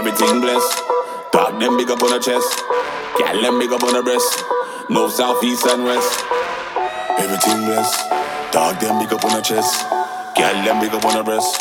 Everything blessed. Dog them big up on the chest. Gal them big up on the breast. North, south, east and west. Everything blessed. Dog them big up on the chest. Gal them big up on the breast.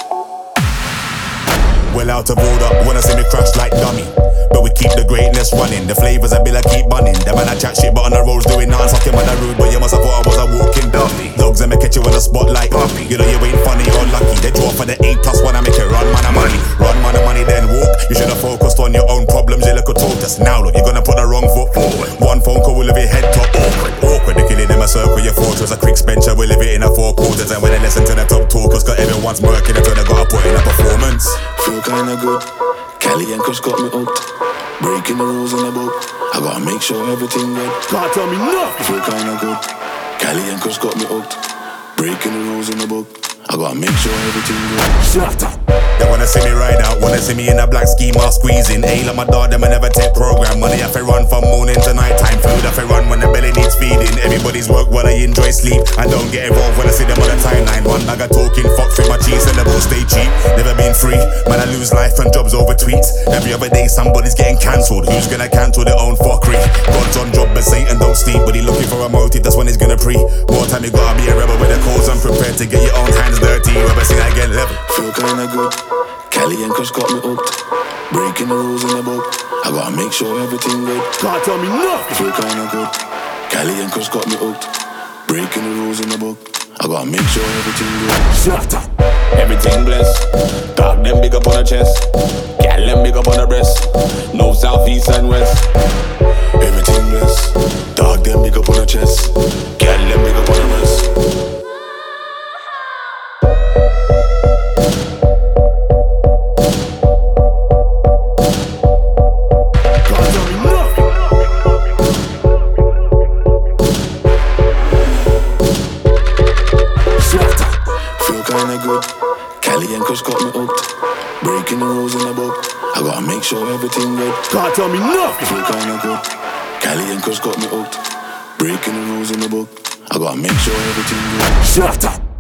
Well out of order, wanna see me crash like dummy. But we keep the greatness running. The flavors I bill I keep bunning. The man I chat shit but on the roads doing none. Fucking man I rude, but you must have thought I was a walking dummy. Dogs and me catch you in the spotlight. You know you ain't funny or lucky. They draw for the 8+1 I make it run man of money. Run man of money then walk. You should have focused on your own problems, you little tortoise. Now look, you're gonna put the wrong foot forward. One phone call will leave your head top awkward. They kill it in my circle, your fortress. A quick Spencer will live it in a 4 quarters. And when they listen to the top talkers, cause everyone's murking until they gotta put in a performance. Feel kinda good. Cali and Kush got me hooked. Breaking the rules in the book. I gotta make sure everything good. Can't tell me nothing. Feel kinda good. Cali and Kush got me hooked. Breaking the rules in the book. I gotta make sure everything good. Shut up. They wanna see me ride out, wanna see me in a black ski mask squeezing. Hey, like my dog, them I never take program. Money I fi run from morning to night time. Food I fi run when the belly needs feeding. Everybody's work while I enjoy sleep. I don't get involved when I see them on the timeline. One bag of talking, fuck through my cheese and the bills stay cheap. Never been free, man I lose life and jobs over tweets. Every other day somebody's getting cancelled. Who's gonna cancel their own fuckery? God's on job but Satan don't sleep. But he looking for a motive, that's when he's gonna pre. More time you gotta be a rebel with a cause. I'm prepared to get your own hands dirty. Whoever seen I get level. Feel kinda good. Cali and Kush got me hooked. Breaking the rules in the book. I gotta make sure everything good. Can't tell me nothing. Feel kinda good. Cali and Kush got me hooked. Breaking the rules in the book. I gotta make sure everything good. Shut up. Everything blessed. Dog them big up on the chest. Gal them big up on the breast. North, south, east and west. Everything blessed. Dog them big up on the chest. Gal them big up on the breast. Kinda good. Cali and Kush got me hooked. Breaking the rules in the book. I gotta make sure everything good. Can't tell me nothing. Feel kinda good. Cali and Kush got me hooked. Breaking the rules in the book. I gotta make sure everything good. Shut up.